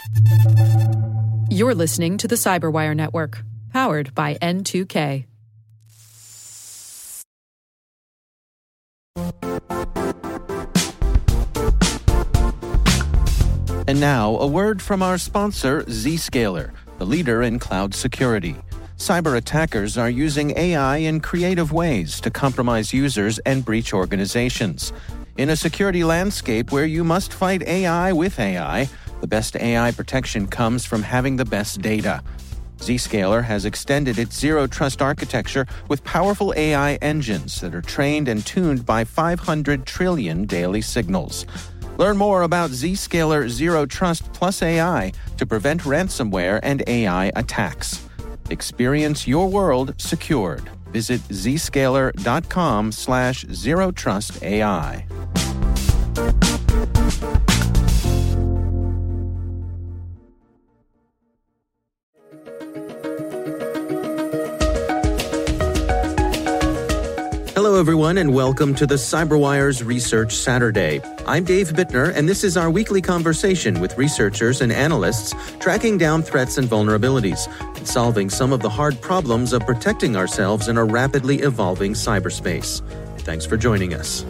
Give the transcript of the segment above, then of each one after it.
You're listening to the Cyberwire Network, powered by N2K. And now, a word from our sponsor, Zscaler, the leader in cloud security. Cyber attackers are using AI in creative ways to compromise users and breach organizations. In a security landscape where you must fight AI with AI, the best AI protection comes from having the best data. Zscaler has extended its zero-trust architecture with powerful AI engines that are trained and tuned by 500 trillion daily signals. Learn more about Zscaler Zero Trust Plus AI to prevent ransomware and AI attacks. Experience your world secured. Visit zscaler.com/zerotrustai. Hello, everyone, and welcome to the CyberWire's Research Saturday. I'm Dave Bittner, and this is our weekly conversation with researchers and analysts tracking down threats and vulnerabilities and solving some of the hard problems of protecting ourselves in a rapidly evolving cyberspace. Thanks for joining us.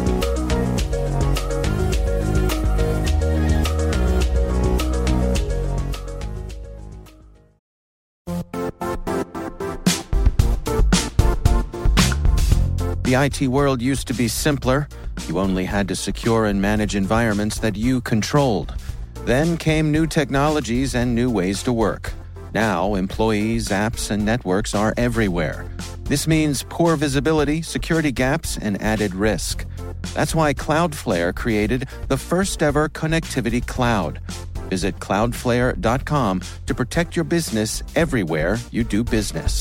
The IT world used to be simpler. You only had to secure and manage environments that you controlled. Then came new technologies and new ways to work. Now, employees, apps, and networks are everywhere. This means poor visibility, security gaps, and added risk. That's why Cloudflare created the first-ever connectivity cloud. Visit cloudflare.com to protect your business everywhere you do business.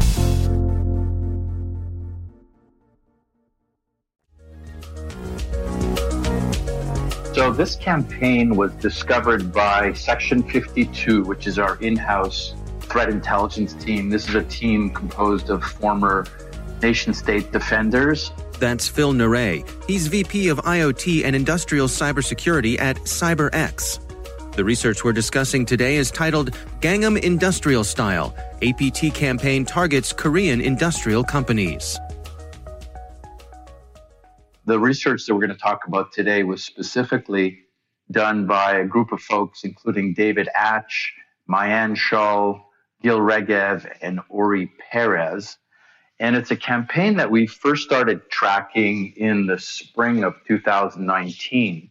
So this campaign was discovered by Section 52, which is our in-house threat intelligence team. This is a team composed of former nation-state defenders. That's Phil Naray. He's VP of IoT and Industrial Cybersecurity at CyberX. The research we're discussing today is titled Gangnam Industrial Style. APT campaign targets Korean industrial companies. The research that we're going to talk about today was specifically done by a group of folks, including David Atch, Mayan Shaw, Gil Regev, and Ori Perez. And it's a campaign that we first started tracking in the spring of 2019.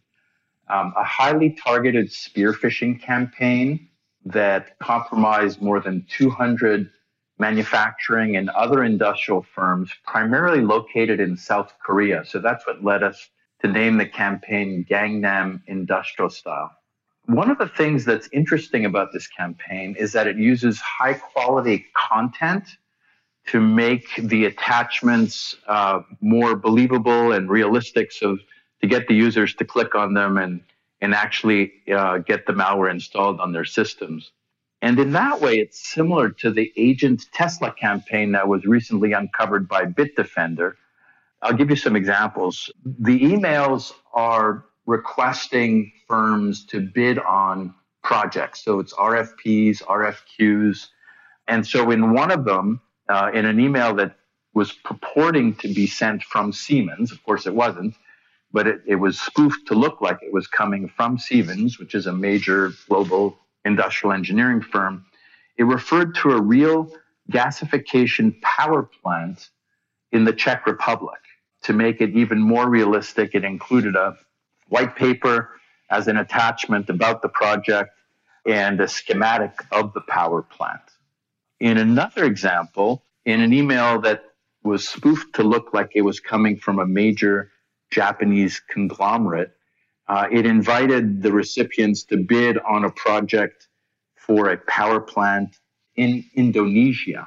A highly targeted spear phishing campaign that compromised more than 200 manufacturing and other industrial firms, primarily located in South Korea. So that's what led us to name the campaign Gangnam Industrial Style. One of the things that's interesting about this campaign is that it uses high quality content to make the attachments more believable and realistic, so to get the users to click on them and actually get the malware installed on their systems. And in that way, it's similar to the Agent Tesla campaign that was recently uncovered by Bitdefender. I'll give you some examples. The emails are requesting firms to bid on projects. So it's RFPs, RFQs. And so in one of them, in an email that was purporting to be sent from Siemens, of course it wasn't, but it was spoofed to look like it was coming from Siemens, which is a major global industrial engineering firm. It referred to a real gasification power plant in the Czech Republic. To make it even more realistic, it included a white paper as an attachment about the project and a schematic of the power plant. In another example, in an email that was spoofed to look like it was coming from a major Japanese conglomerate, it invited the recipients to bid on a project for a power plant in Indonesia.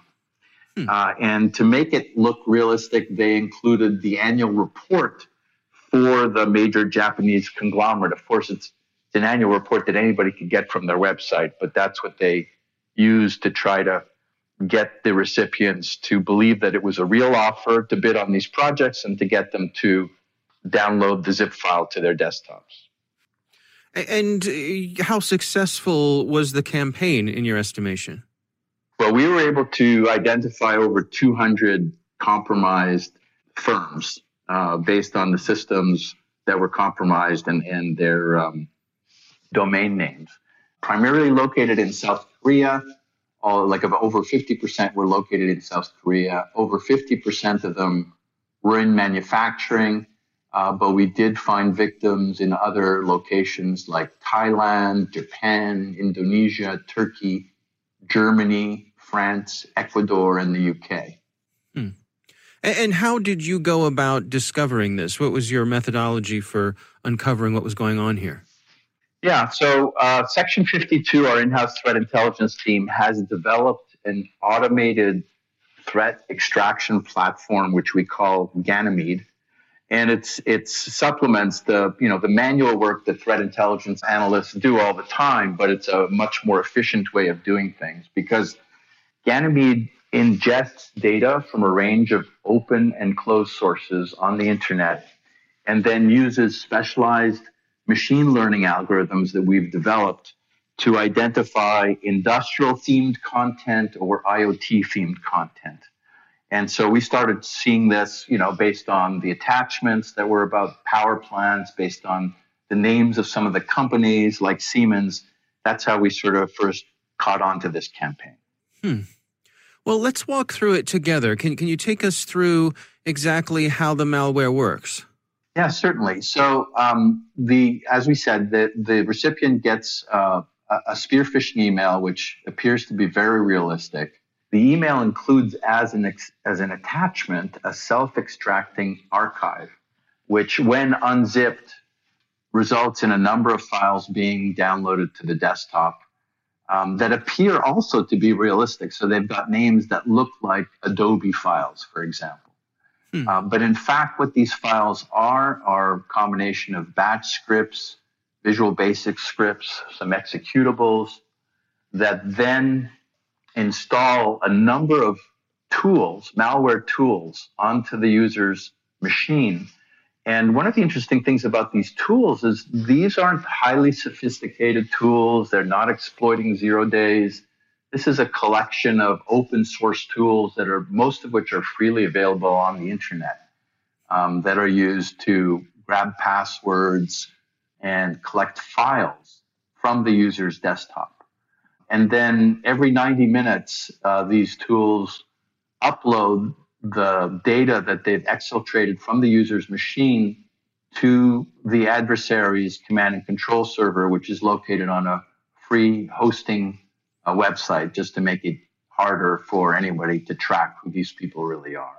And to make it look realistic, they included the annual report for the major Japanese conglomerate. Of course, it's an annual report that anybody could get from their website, but that's what they used to try to get the recipients to believe that it was a real offer to bid on these projects and to get them to download the zip file to their desktops. And how successful was the campaign in your estimation? Well, we were able to identify over 200 compromised firms based on the systems that were compromised and their domain names, primarily located in South Korea. Over 50% were located in South Korea. Over 50% of them were in manufacturing, but we did find victims in other locations like Thailand, Japan, Indonesia, Turkey, Germany, France, Ecuador, and the UK. And how did you go about discovering this? What was your methodology for uncovering what was going on here? Yeah, so Section 52, our in-house threat intelligence team, has developed an automated threat extraction platform, which we call Ganymede. And it supplements the manual work that threat intelligence analysts do all the time, but it's a much more efficient way of doing things because Ganymede ingests data from a range of open and closed sources on the internet and then uses specialized machine learning algorithms that we've developed to identify industrial-themed content or IoT-themed content. And so we started seeing this, based on the attachments that were about power plants, based on the names of some of the companies like Siemens. That's how we sort of first caught on to this campaign. Well, let's walk through it together. Can you take us through exactly how the malware works? Yeah, certainly. So as we said, the recipient gets a spear phishing email, which appears to be very realistic. The email includes as an attachment a self-extracting archive, which when unzipped results in a number of files being downloaded to the desktop that appear also to be realistic. So they've got names that look like Adobe files, for example. But in fact, what these files are a combination of batch scripts, Visual Basic scripts, some executables that then install a number of tools, malware tools, onto the user's machine. And one of the interesting things about these tools is these aren't highly sophisticated tools. They're not exploiting 0 days. This is a collection of open source tools that are most of which are freely available on the internet that are used to grab passwords and collect files from the user's desktop. And then every 90 minutes, these tools upload the data that they've exfiltrated from the user's machine to the adversary's command and control server, which is located on a free hosting website, just to make it harder for anybody to track who these people really are.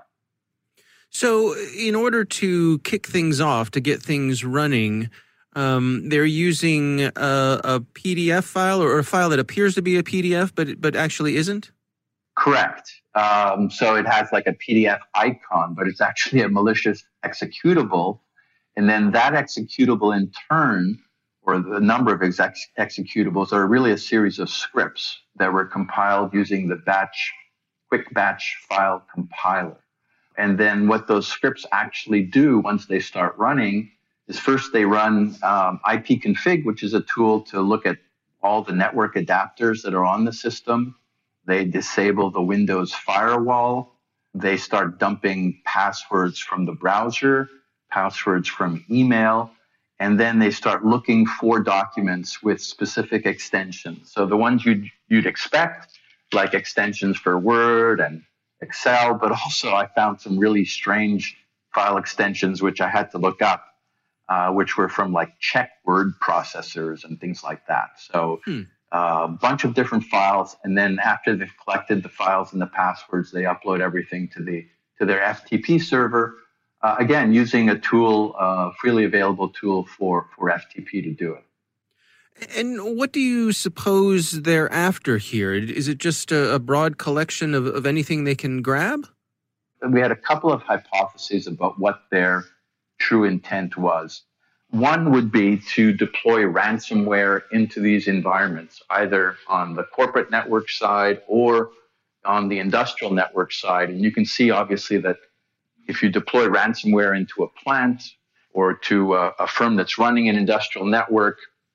So in order to kick things off, to get things running, they're using a PDF file or a file that appears to be a PDF, but actually isn't? Correct. So it has like a PDF icon, but it's actually a malicious executable. And then that executable in turn, or the number of executables, are really a series of scripts that were compiled using the quick batch file compiler. And then what those scripts actually do once they start running is first they run ipconfig, which is a tool to look at all the network adapters that are on the system. They disable the Windows firewall. They start dumping passwords from the browser, passwords from email, and then they start looking for documents with specific extensions. So the ones you'd expect, like extensions for Word and Excel, but also I found some really strange file extensions which I had to look up, which were from like Czech word processors and things like that. So a bunch of different files, and then after they've collected the files and the passwords, they upload everything to their FTP server. Again, using a tool, freely available tool for FTP to do it. And what do you suppose they're after here? Is it just a broad collection of anything they can grab? We had a couple of hypotheses about what their true intent was. One would be to deploy ransomware into these environments, either on the corporate network side or on the industrial network side. And you can see, obviously, that if you deploy ransomware into a plant or to a firm that's running an industrial network,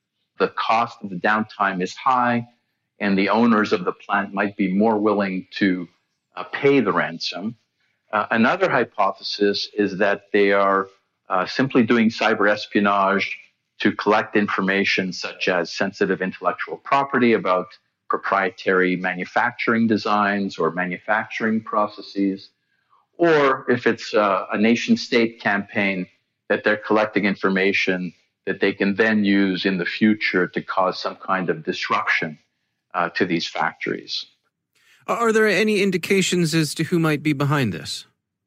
the cost of the downtime is high, and the owners of the plant might be more willing to pay the ransom. Another hypothesis is that they are simply doing cyber espionage to collect information such as sensitive intellectual property about proprietary manufacturing designs or manufacturing processes, or if it's a nation-state campaign, that they're collecting information that they can then use in the future to cause some kind of disruption to these factories. Are there any indications as to who might be behind this?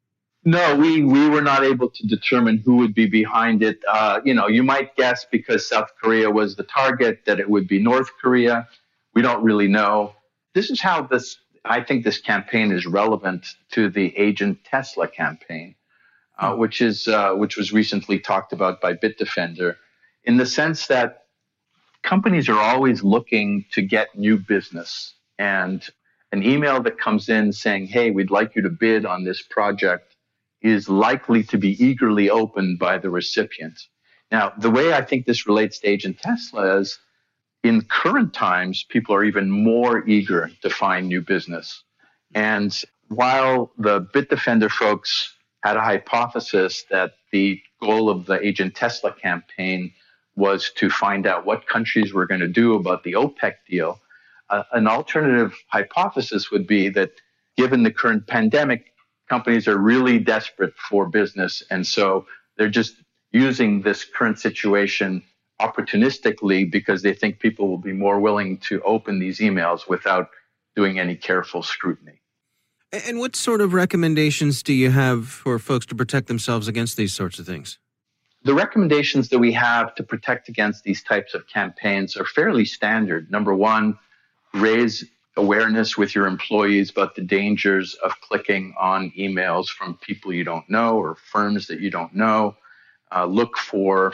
No, we were not able to determine who would be behind it. You might guess because South Korea was the target that it would be North Korea. We don't really know. This is how I think this campaign is relevant to the Agent Tesla campaign, which was recently talked about by Bitdefender, in the sense that companies are always looking to get new business, and an email that comes in saying, "Hey, we'd like you to bid on this project," is likely to be eagerly opened by the recipient. Now, the way I think this relates to Agent Tesla is, in current times, people are even more eager to find new business. And while the Bitdefender folks had a hypothesis that the goal of the Agent Tesla campaign was to find out what countries were going to do about the OPEC deal, an alternative hypothesis would be that given the current pandemic, companies are really desperate for business, and so they're just using this current situation opportunistically because they think people will be more willing to open these emails without doing any careful scrutiny. And what sort of recommendations do you have for folks to protect themselves against these sorts of things? The recommendations that we have to protect against these types of campaigns are fairly standard. Number one, raise awareness with your employees about the dangers of clicking on emails from people you don't know or firms that you don't know. Look for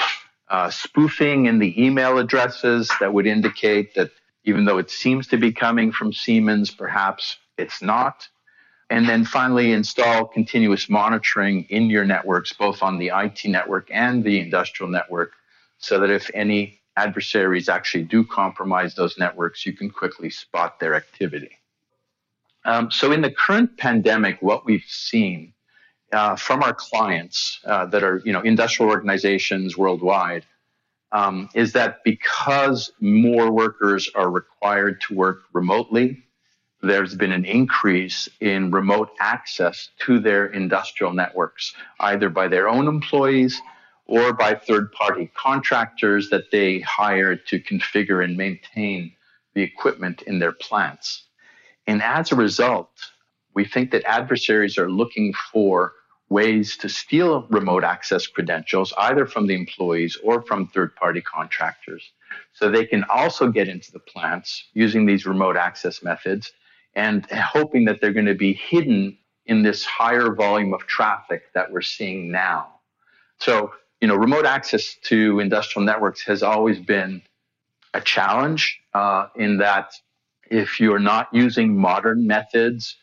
spoofing in the email addresses that would indicate that even though it seems to be coming from Siemens, perhaps it's not. And then finally, install continuous monitoring in your networks, both on the IT network and the industrial network, so that if any adversaries actually do compromise those networks, you can quickly spot their activity. So in the current pandemic, what we've seen from our clients that are industrial organizations worldwide is that because more workers are required to work remotely, there's been an increase in remote access to their industrial networks, either by their own employees or by third-party contractors that they hire to configure and maintain the equipment in their plants. And as a result, we think that adversaries are looking for ways to steal remote access credentials, either from the employees or from third-party contractors, so they can also get into the plants using these remote access methods and hoping that they're going to be hidden in this higher volume of traffic that we're seeing now. So, remote access to industrial networks has always been a challenge in that if you're not using modern methods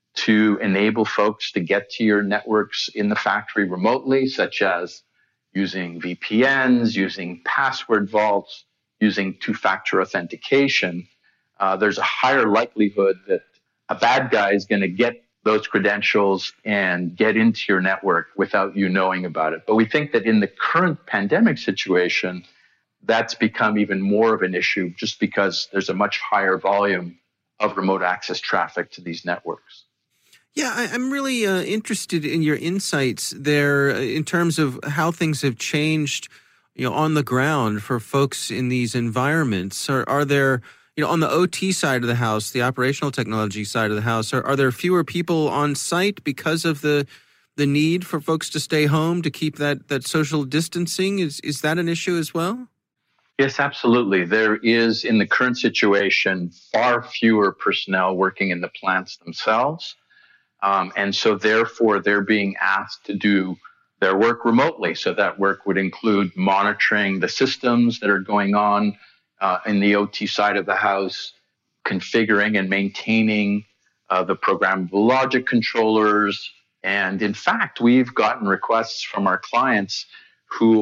to enable folks to get to your networks in the factory remotely, such as using VPNs, using password vaults, using two-factor authentication, there's a higher likelihood that a bad guy is going to get those credentials and get into your network without you knowing about it. But we think that in the current pandemic situation, that's become even more of an issue just because there's a much higher volume of remote access traffic to these networks. Yeah, I'm really interested in your insights there in terms of how things have changed, on the ground for folks in these environments. Are there, on the OT side of the house, the operational technology side of the house, are there fewer people on site because of the need for folks to stay home to keep that social distancing? Is that an issue as well? Yes, absolutely. There is, in the current situation, far fewer personnel working in the plants themselves. And so therefore, they're being asked to do their work remotely. So that work would include monitoring the systems that are going on in the OT side of the house, configuring and maintaining the programmable logic controllers. And in fact, we've gotten requests from our clients who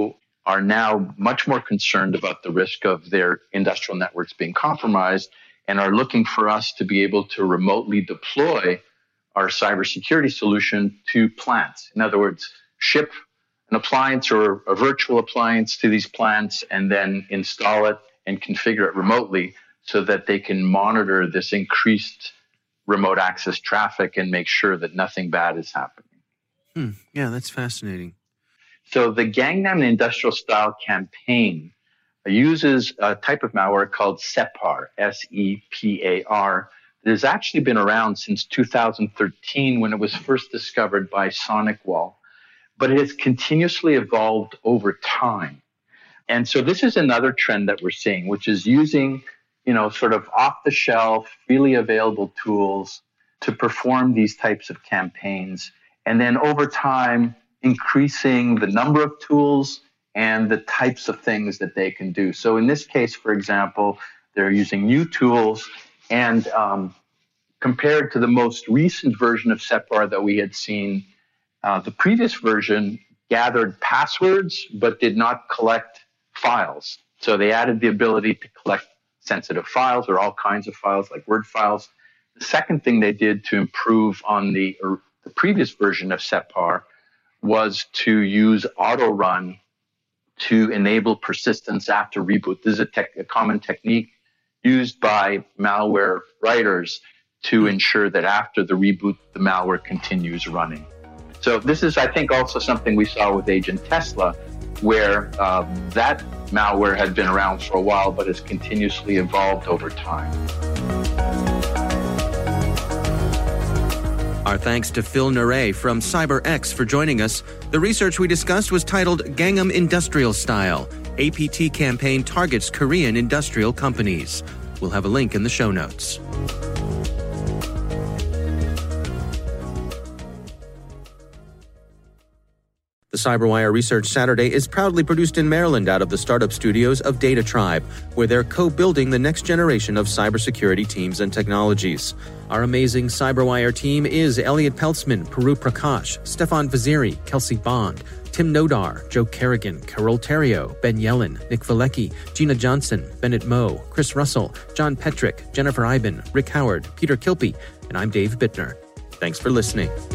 are now much more concerned about the risk of their industrial networks being compromised and are looking for us to be able to remotely deploy our cybersecurity solution to plants. In other words, ship an appliance or a virtual appliance to these plants and then install it and configure it remotely so that they can monitor this increased remote access traffic and make sure that nothing bad is happening. Yeah, that's fascinating. So the Gangnam Industrial Style campaign uses a type of malware called SEPAR, S-E-P-A-R. It has actually been around since 2013 when it was first discovered by SonicWall, but it has continuously evolved over time. And so this is another trend that we're seeing, which is using, sort of off-the-shelf, freely available tools to perform these types of campaigns. And then over time, increasing the number of tools and the types of things that they can do. So in this case, for example, they're using new tools, and compared to the most recent version of SEPAR that we had seen, the previous version gathered passwords but did not collect files. So they added the ability to collect sensitive files or all kinds of files like Word files. The second thing they did to improve on the previous version of SEPAR was to use auto run to enable persistence after reboot. This is a common technique used by malware writers to ensure that after the reboot, the malware continues running. So this is, I think, also something we saw with Agent Tesla, where that malware had been around for a while, but has continuously evolved over time. Our thanks to Phil Naray from CyberX for joining us. The research we discussed was titled Gangnam Industrial Style. APT campaign targets Korean industrial companies. We'll have a link in the show notes. The CyberWire Research Saturday is proudly produced in Maryland out of the startup studios of Data Tribe, where they're co-building the next generation of cybersecurity teams and technologies. Our amazing CyberWire team is Elliot Peltzman, Puru Prakash, Stefan Vaziri, Kelsey Bond, Tim Nodar, Joe Kerrigan, Carol Terrio, Ben Yellen, Nick Valecki, Gina Johnson, Bennett Moe, Chris Russell, John Petrick, Jennifer Iben, Rick Howard, Peter Kilpie, and I'm Dave Bittner. Thanks for listening.